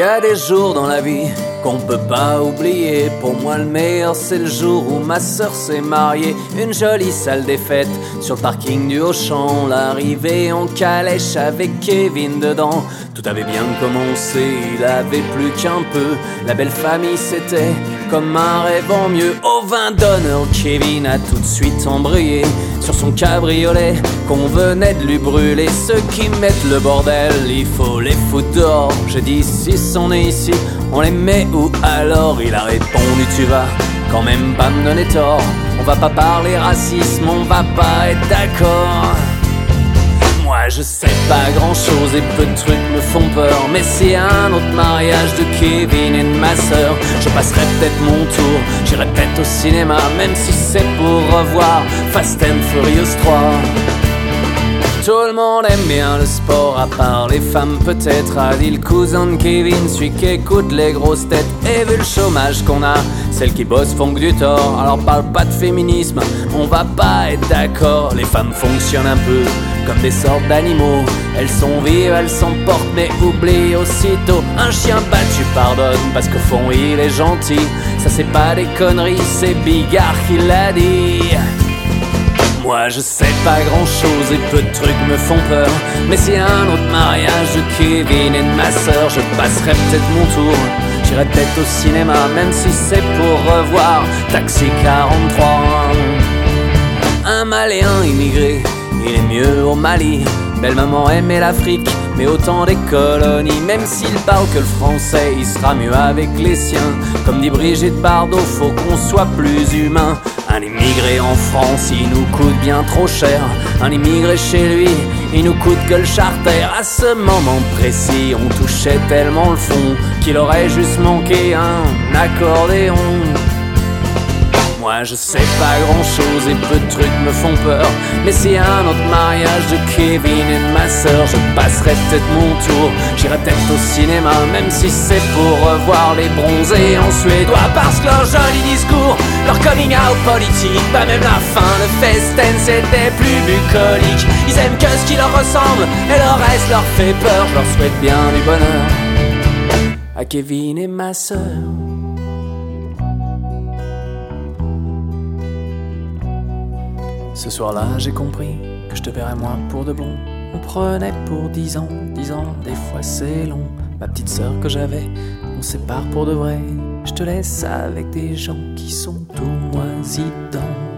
y a des jours dans la vie qu'on peut pas oublier. Pour moi le meilleur c'est le jour où ma sœur s'est mariée. Une jolie salle des fêtes sur le parking du Auchan. L'arrivée en calèche avec Kevin dedans. Tout avait bien commencé, il avait plus qu'un peu. La belle famille c'était comme un rêve en mieux. Au vin d'honneur, Kevin a tout de suite embrayé sur son cabriolet qu'on venait de lui brûler. Ceux qui mettent le bordel, il faut les foutre dehors. J'ai dit si on est ici, on les met où alors? Il a répondu tu vas quand même pas me donner tort. On va pas parler racisme, on va pas être d'accord. Moi je sais pas grand chose et peu de trucs me font peur. Mais c'est un autre mariage de Kevin et de ma sœur. Je passerai peut-être mon tour, j'irai peut-être au cinéma, même si c'est pour revoir Fast and Furious 3. Tout le monde aime bien le sport, à part les femmes peut-être. A dit le cousin de Kevin, celui qui écoute les grosses têtes. Et vu le chômage qu'on a, celles qui bossent font que du tort. Alors parle pas de féminisme, on va pas être d'accord. Les femmes fonctionnent un peu comme des sortes d'animaux. Elles sont vives, elles s'emportent, mais oublient aussitôt. Un chien battu pardonne parce qu'au fond il est gentil. Ça c'est pas des conneries, c'est Bigard qui l'a dit. Moi je sais pas grand chose et peu de trucs me font peur. Mais c'est un autre mariage de Kevin et de ma sœur. Je passerai peut-être mon tour, j'irai peut-être au cinéma, même si c'est pour revoir Taxi 43. Un Maléen immigré, il est mieux au Mali. Belle maman aimait l'Afrique, mais autant des colonies. Même s'il parle que le français, il sera mieux avec les siens. Comme dit Brigitte Bardot, faut qu'on soit plus humain. Un immigré en France, il nous coûte bien trop cher. Un immigré chez lui, il nous coûte que le charter. À ce moment précis, on touchait tellement le fond qu'il aurait juste manqué un accordéon. Moi je sais pas grand chose et peu de trucs me font peur. Mais c'est un autre mariage de Kevin et de ma sœur. Je passerai peut-être mon tour, j'irai peut-être au cinéma, même si c'est pour revoir les bronzés en suédois. Parce que leur joli discours, leur coming out politique, pas même la fin de Festen c'était plus bucolique. Ils aiment que ce qui leur ressemble et le reste leur fait peur. Je leur souhaite bien du bonheur à Kevin et ma sœur. Ce soir-là, j'ai compris que je te verrais moins pour de bon. On prenait pour 10 ans, des fois c'est long. Ma petite sœur que j'avais, on sépare pour de vrai. Je te laisse avec des gens qui sont tout moisis dedans.